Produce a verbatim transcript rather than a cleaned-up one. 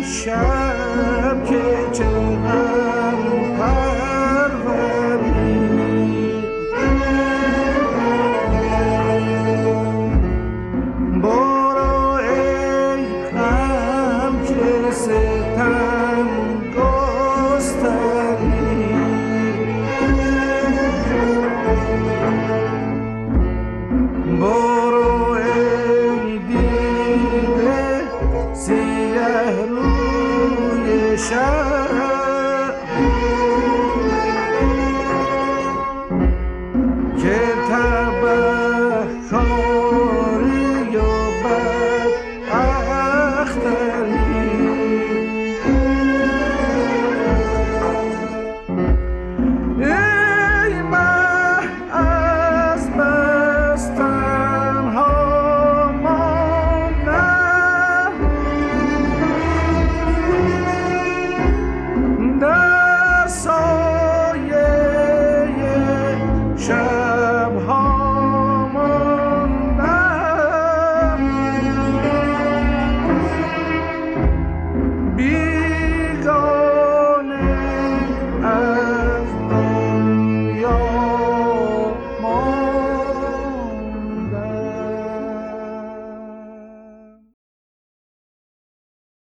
شب که چه غم پروری برو ای غم که ستم گستری برو ای دیده سیه روی شب